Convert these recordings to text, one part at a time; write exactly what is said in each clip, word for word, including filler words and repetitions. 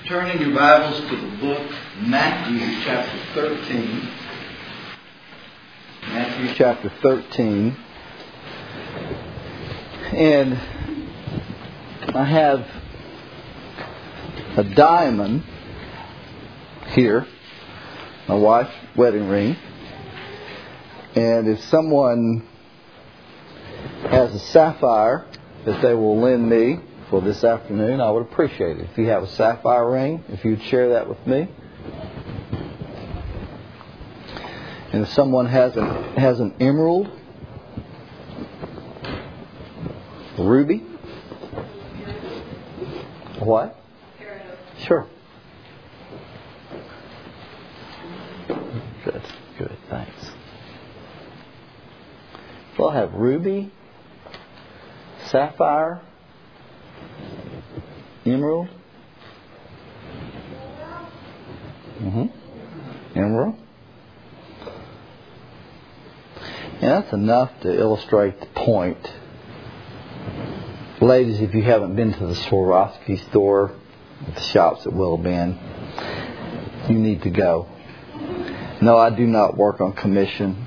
Turn in your Bibles to the book Matthew chapter thirteen. Matthew chapter thirteen. And I have a diamond here, my wife's wedding ring. And if someone has a sapphire that they will lend me for this afternoon, I would appreciate it. If you have a sapphire ring, if you'd share that with me. And if someone has an, has an emerald, a ruby, a what? Sure. Good, good, thanks. So I'll have ruby, sapphire, emerald. Mm-hmm. Emerald. And that's enough to illustrate the point. Ladies, if you haven't been to the Swarovski store, the shops at Willow Bend, you need to go. No, I do not work on commission.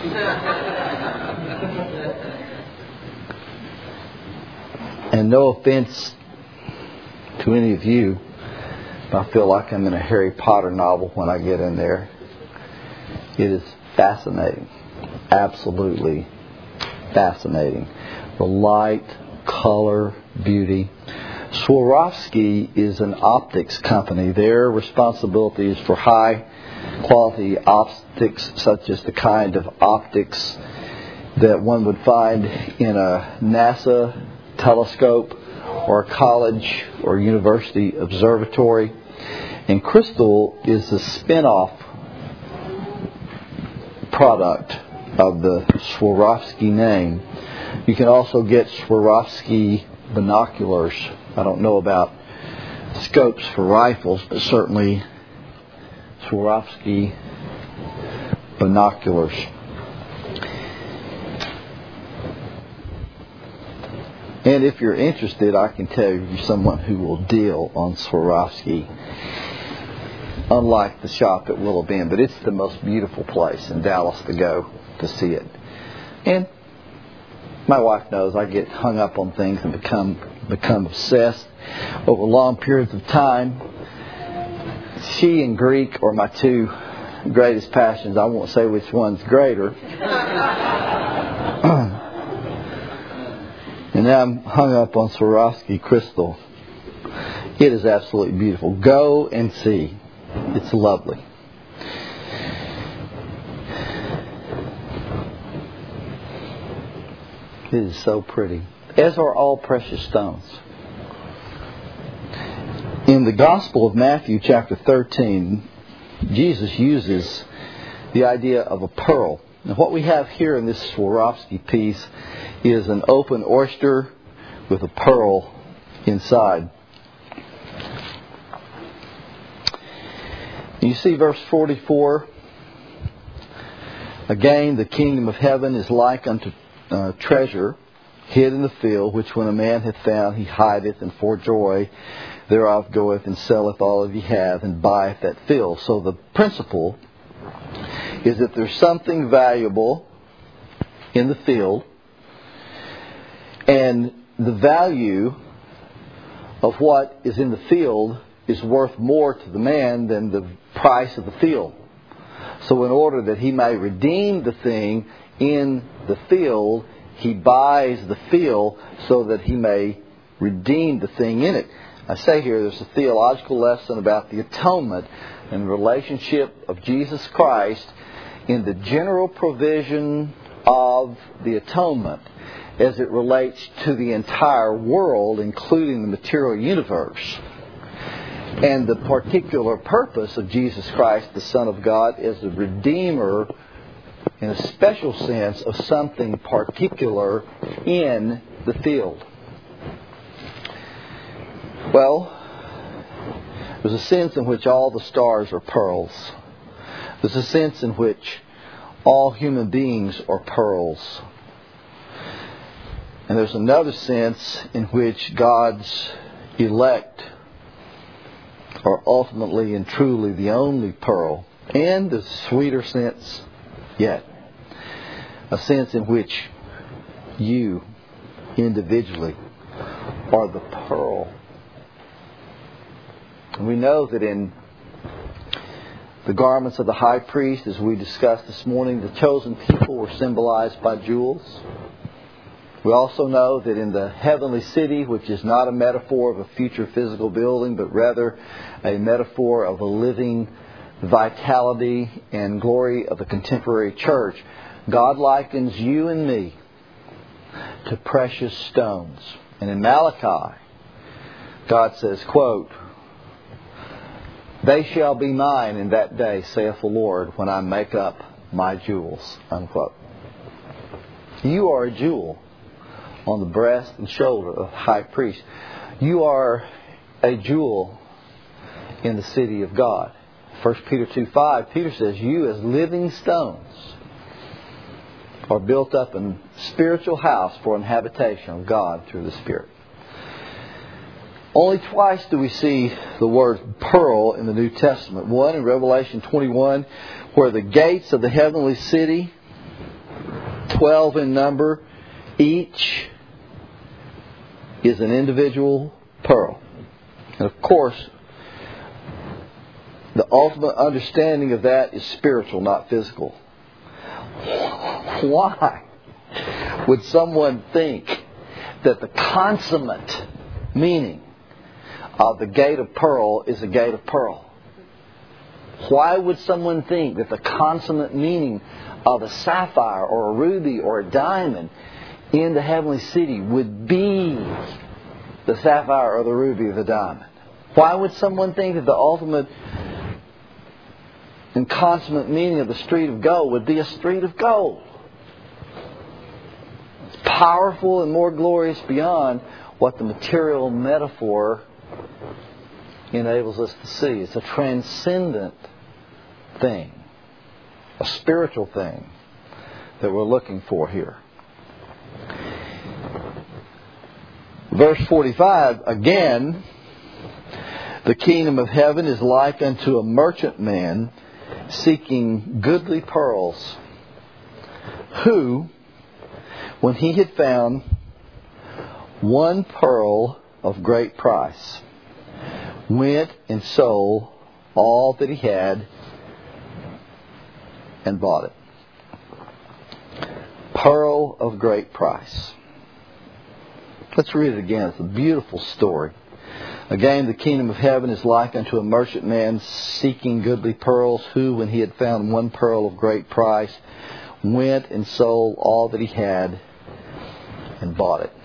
And no offense to any of you, I feel like I'm in a Harry Potter novel when I get in there. It is fascinating. Absolutely fascinating. The light, color, beauty. Swarovski is an optics company. Their responsibility is for high quality optics, such as the kind of optics that one would find in a NASA telescope or a college or university observatory. And crystal is the spin-off product of the Swarovski name. You can also get Swarovski binoculars. I don't know about scopes for rifles, but certainly Swarovski binoculars. And if you're interested, I can tell you someone who will deal on Swarovski. Unlike the shop at Willow Bend, but it's the most beautiful place in Dallas to go to see it. And my wife knows I get hung up on things and become become obsessed over long periods of time. She and Greek are my two greatest passions. I won't say which one's greater. And now I'm hung up on Swarovski crystal. It is absolutely beautiful. Go and see. It's lovely. It is so pretty. As are all precious stones. In the Gospel of Matthew chapter thirteen, Jesus uses the idea of a pearl. Now what we have here in this Swarovski piece is an open oyster with a pearl inside. You see verse forty-four. Again, the kingdom of heaven is like unto uh, treasure hid in the field, which when a man hath found, he hideth, and for joy thereof goeth and selleth all that he hath, and buyeth that field. So the principle is that there's something valuable in the field, and the value of what is in the field is worth more to the man than the price of the field. So in order that he may redeem the thing in the field, he buys the field so that he may redeem the thing in it. I say here there's a theological lesson about the atonement and the relationship of Jesus Christ in the general provision of the atonement as it relates to the entire world, including the material universe. And the particular purpose of Jesus Christ, the Son of God, is the Redeemer in a special sense of something particular in the field. Well, there's a sense in which all the stars are pearls. There's a sense in which all human beings are pearls. And there's another sense in which God's elect are ultimately and truly the only pearl, and the sweeter sense yet, a sense in which you individually are the pearl. And we know that in the garments of the high priest, as we discussed this morning, the chosen people were symbolized by jewels. We also know that in the heavenly city, which is not a metaphor of a future physical building, but rather a metaphor of a living vitality and glory of the contemporary church, God likens you and me to precious stones. And in Malachi, God says, quote, "They shall be mine in that day, saith the Lord, when I make up my jewels," unquote. You are a jewel on the breast and shoulder of the high priest. You are a jewel in the city of God. First Peter two five, Peter says, "You as living stones are built up in spiritual house for an habitation of God through the Spirit." Only twice do we see the word pearl in the New Testament. One in Revelation twenty-one, where the gates of the heavenly city, twelve in number, each is an individual pearl. And of course, the ultimate understanding of that is spiritual, not physical. Why would someone think that the consummate meaning of the gate of pearl is a gate of pearl? Why would someone think that the consummate meaning of a sapphire or a ruby or a diamond in the heavenly city would be the sapphire or the ruby or the diamond? Why would someone think that the ultimate and consummate meaning of the street of gold would be a street of gold? It's powerful and more glorious beyond what the material metaphor enables us to see. It's a transcendent thing, a spiritual thing that we're looking for here. Verse forty-five, again, "The kingdom of heaven is like unto a merchantman seeking goodly pearls, who, when he had found one pearl of great price, went and sold all that he had and bought it." Pearl of great price. Let's read it again. It's a beautiful story. "Again, the kingdom of heaven is like unto a merchantman seeking goodly pearls, who, when he had found one pearl of great price, went and sold all that he had and bought it."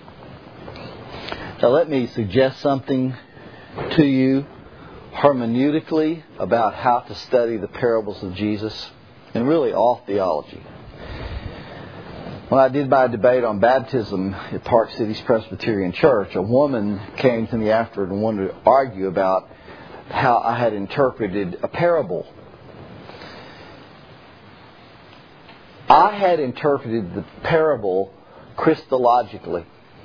Now let me suggest something to you hermeneutically about how to study the parables of Jesus, and really all theology. When I did my debate on baptism at Park Cities Presbyterian Church, a woman came to me afterward and wanted to argue about how I had interpreted a parable. I had interpreted the parable Christologically,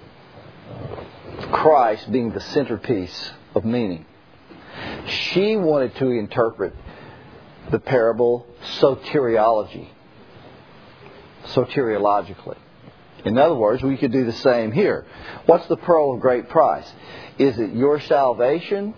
Christ being the centerpiece of meaning. She wanted to interpret the parable soteriology. Soteriologically. In other words, we could do the same here. What's the pearl of great price? Is it your salvation?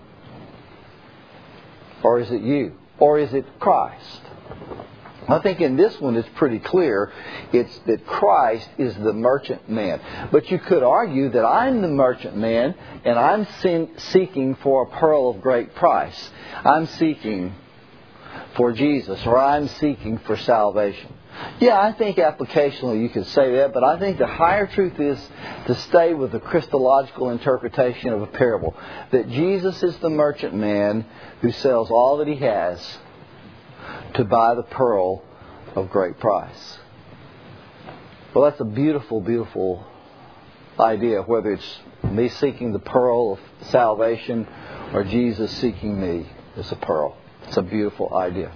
Or is it you? Or is it Christ? I think in this one it's pretty clear. It's that Christ is the merchant man. But you could argue that I'm the merchant man and I'm seeking for a pearl of great price. I'm seeking for Jesus, or I'm seeking for salvation. Yeah, I think applicationally you could say that, but I think the higher truth is to stay with the Christological interpretation of a parable. That Jesus is the merchant man who sells all that he has to buy the pearl of great price. Well, that's a beautiful, beautiful idea, whether it's me seeking the pearl of salvation or Jesus seeking me as a pearl. It's a beautiful idea.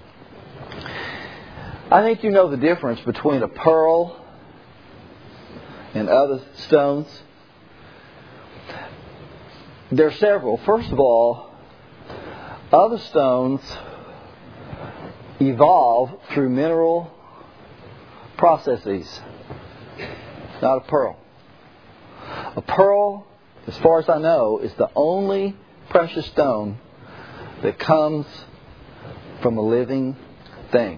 I think you know the difference between a pearl and other stones. There are several. First of all, Other stones evolve through mineral processes. Not a pearl. A pearl, as far as I know, is the only precious stone that comes from a living thing.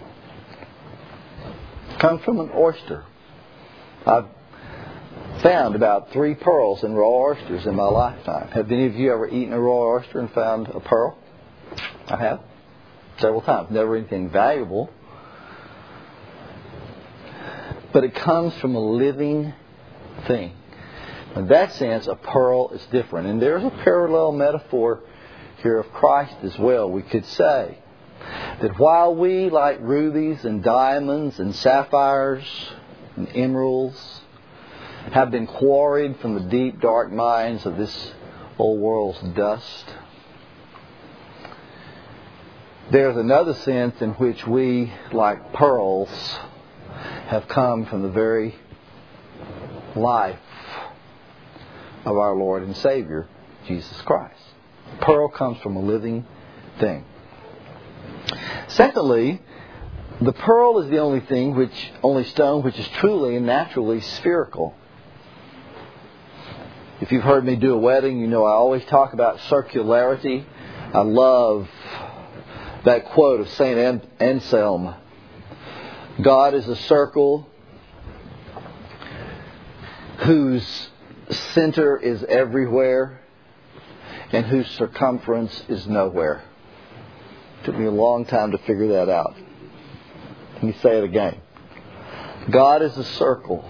It comes from an oyster. I've found about three pearls in raw oysters in my lifetime. Have any of you ever eaten a raw oyster and found a pearl? I have. Several times. Never anything valuable. But it comes from a living thing. In that sense, a pearl is different. And there's a parallel metaphor here of Christ as well. We could say that while we, like rubies and diamonds and sapphires and emeralds, have been quarried from the deep, dark mines of this old world's dust, there's another sense in which we, like pearls, have come from the very life of our Lord and Savior, Jesus Christ. Pearl comes from a living thing. Secondly, the pearl is the only thing, which only stone which is truly and naturally spherical. If you've heard me do a wedding, you know I always talk about circularity. I love that quote of Saint Anselm. God is a circle whose center is everywhere and whose circumference is nowhere. It took me a long time to figure that out. Let me say it again. God is a circle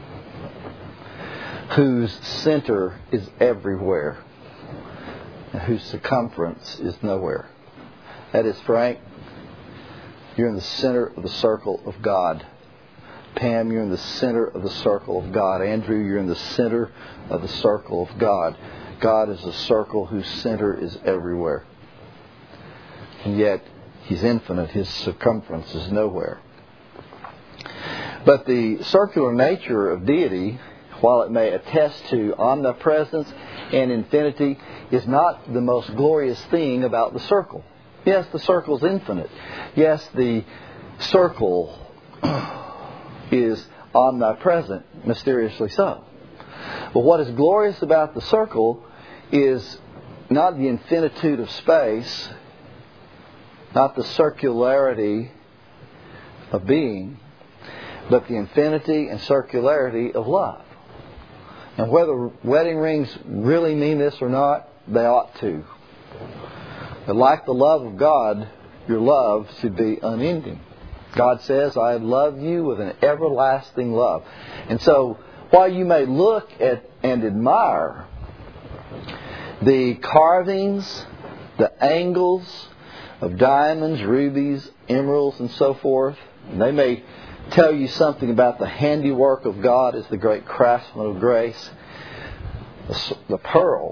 whose center is everywhere and whose circumference is nowhere. That is, Frank, you're in the center of the circle of God. Pam, you're in the center of the circle of God. Andrew, you're in the center of the circle of God. God is a circle whose center is everywhere. And yet, He's infinite. His circumference is nowhere. But the circular nature of deity, while it may attest to omnipresence and infinity, is not the most glorious thing about the circle. Yes, the circle is infinite. Yes, the circle is omnipresent, mysteriously so. But what is glorious about the circle is not the infinitude of space, not the circularity of being, but the infinity and circularity of love. And whether wedding rings really mean this or not, they ought to. But like the love of God, your love should be unending. God says, I love you with an everlasting love. And so, while you may look at and admire the carvings, the angles of diamonds, rubies, emeralds, and so forth, and they may tell you something about the handiwork of God as the great craftsman of grace, the, the pearl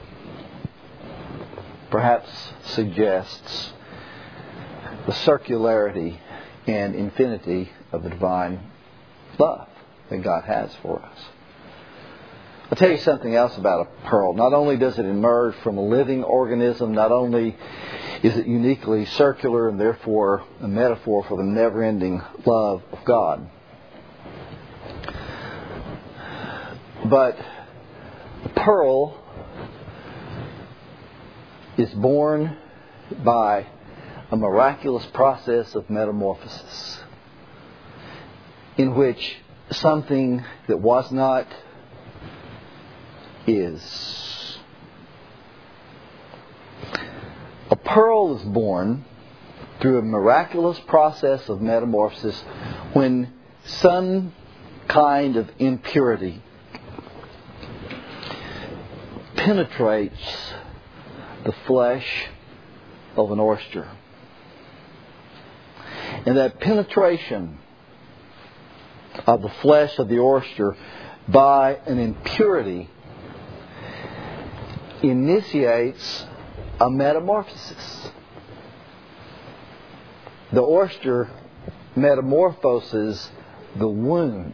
perhaps suggests the circularity and infinity of the divine love that God has for us. I'll tell you something else about a pearl. Not only does it emerge from a living organism, not only is it uniquely circular and therefore a metaphor for the never-ending love of God, but the pearl is born by a miraculous process of metamorphosis in which something that was not is. A pearl is born through a miraculous process of metamorphosis when some kind of impurity penetrates the flesh of an oyster. And that penetration of the flesh of the oyster by an impurity initiates a metamorphosis. The oyster metamorphoses the wound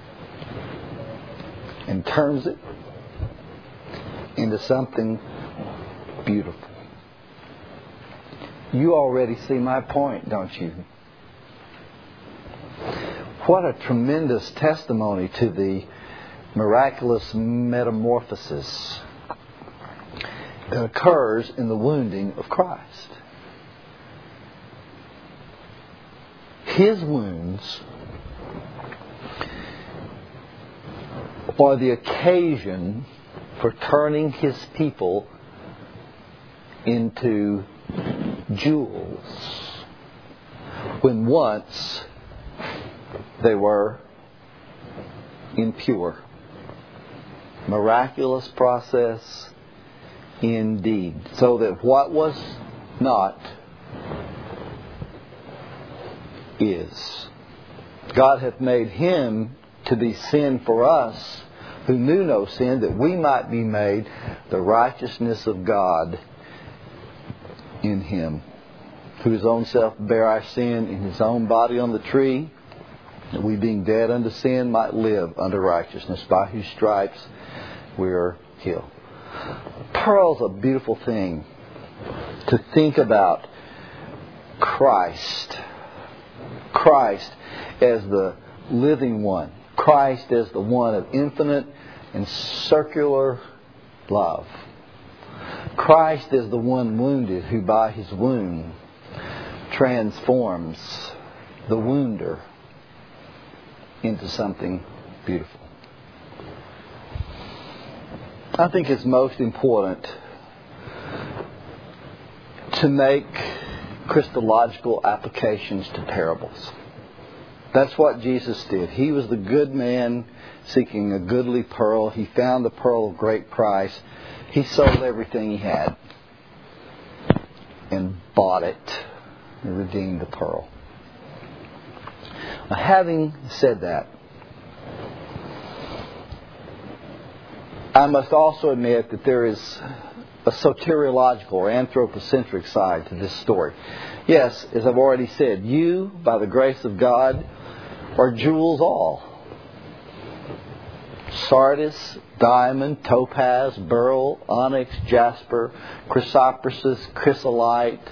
and turns it into something beautiful. You already see my point, don't you? What a tremendous testimony to the miraculous metamorphosis that occurs in the wounding of Christ. His wounds are the occasion for turning His people into jewels when once they were impure. Miraculous process indeed. So that what was not is. God hath made Him to be sin for us who knew no sin, that we might be made the righteousness of God in Him, who His own self bare our sin in His own body on the tree, that we being dead unto sin might live unto righteousness, by whose stripes we are healed. Pearl's a beautiful thing to think about Christ. Christ as the living one. Christ as the one of infinite and circular love. Christ is the one wounded who by His wound transforms the wounder into something beautiful. I think it's most important to make Christological applications to parables. That's what Jesus did. He was the good man seeking a goodly pearl. He found the pearl of great price. He sold everything he had and bought it and redeemed the pearl. Now, having said that, I must also admit that there is a soteriological or anthropocentric side to this story. Yes, as I've already said, you, by the grace of God, are jewels all. Sardis, diamond, topaz, beryl, onyx, jasper, chrysoprasus, chrysolite,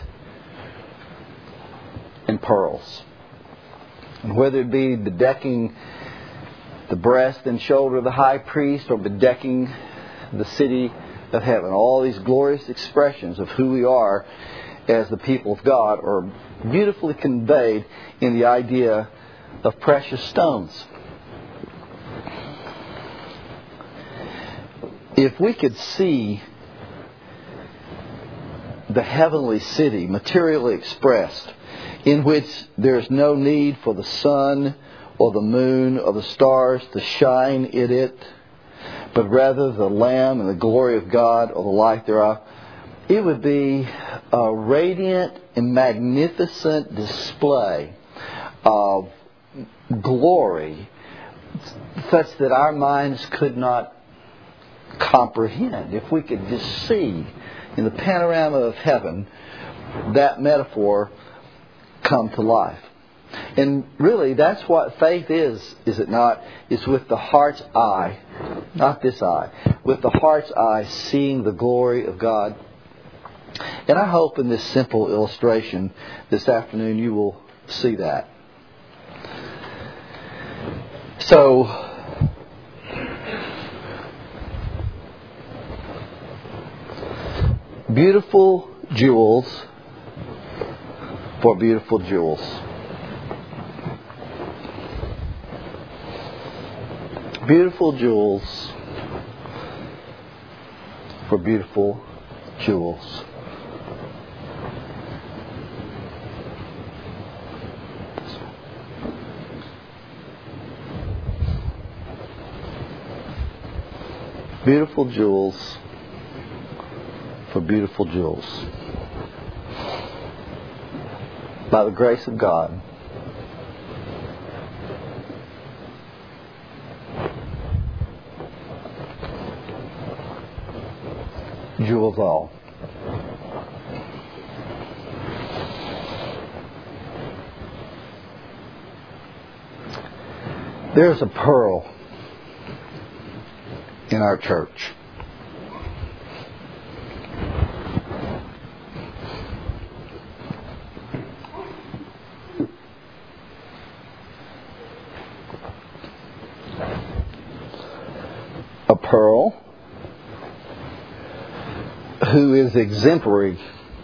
and pearls. And whether it be bedecking the breast and shoulder of the high priest or bedecking the city of heaven, all these glorious expressions of who we are as the people of God are beautifully conveyed in the idea of precious stones. If we could see the heavenly city materially expressed, in which there is no need for the sun or the moon or the stars to shine in it, but rather the Lamb and the glory of God or the light thereof, it would be a radiant and magnificent display of glory such that our minds could not comprehend. If we could just see in the panorama of heaven that metaphor come to life. And really, that's what faith is, is it not? It's with the heart's eye, not this eye, with the heart's eye seeing the glory of God. And I hope in this simple illustration this afternoon you will see that. So, beautiful jewels for beautiful jewels. Beautiful jewels for beautiful jewels. Beautiful jewels for beautiful jewels. By the grace of God, jewels all. There's a pearl in our church. pearl who is exemplary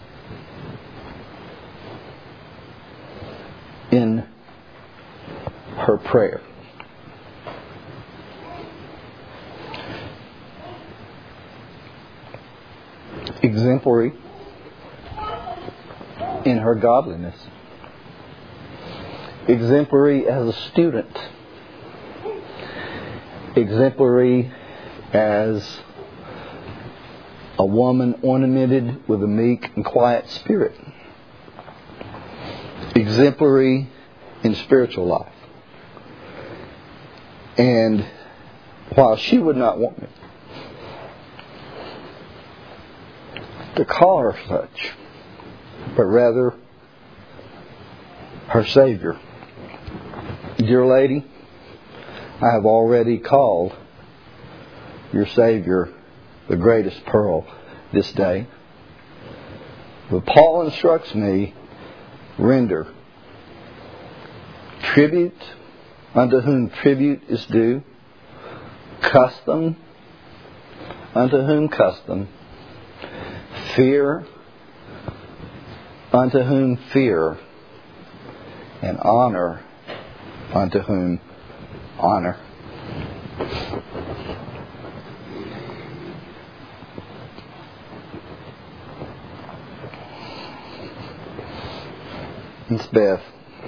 in her prayer. Exemplary in her godliness. Exemplary as a student. Exemplary as a woman ornamented with a meek and quiet spirit. Exemplary in spiritual life. And while she would not want me to call her such, but rather her Savior, dear lady, I have already called your Savior the greatest pearl this day. But Paul instructs me, render tribute unto whom tribute is due, custom unto whom custom, fear unto whom fear, and honor unto whom honor. It's Beth.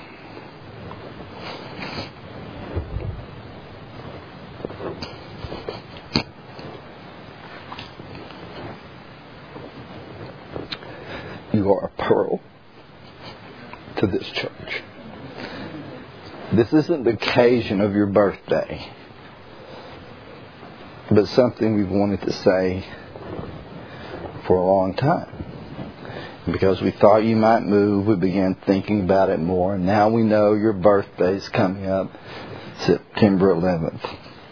You are a pearl to this church. This isn't the occasion of your birthday, but something we've wanted to say for a long time. Because we thought you might move, we began thinking about it more. And now we know your birthday's coming up September eleventh.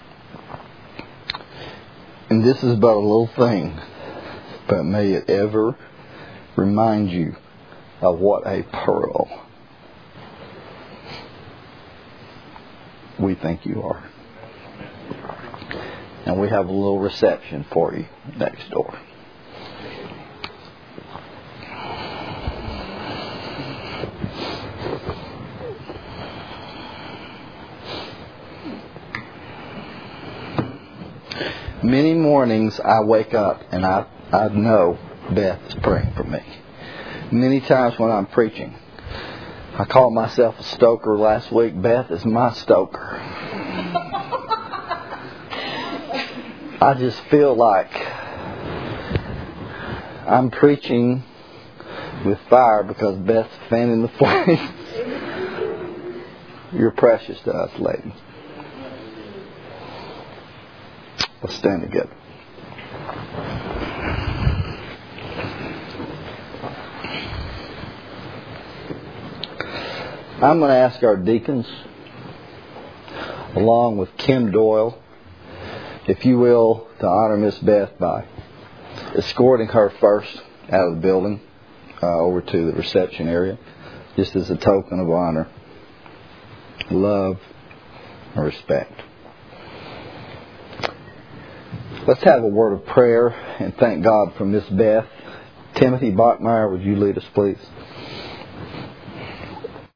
And this is but a little thing, but may it ever remind you of what a pearl we think you are. And we have a little reception for you next door. Many mornings I wake up and I, I know Beth is praying for me. Many times when I'm preaching, I called myself a stoker last week. Beth is my stoker. I just feel like I'm preaching with fire because Beth's fanning the flames. You're precious to us, ladies. Let's stand together. I'm going to ask our deacons, along with Kim Doyle, if you will, to honor Miss Beth by escorting her first out of the building uh, over to the reception area, just as a token of honor, love, and respect. Let's have a word of prayer and thank God for Miss Beth. Timothy Bachmeyer, would you lead us, please?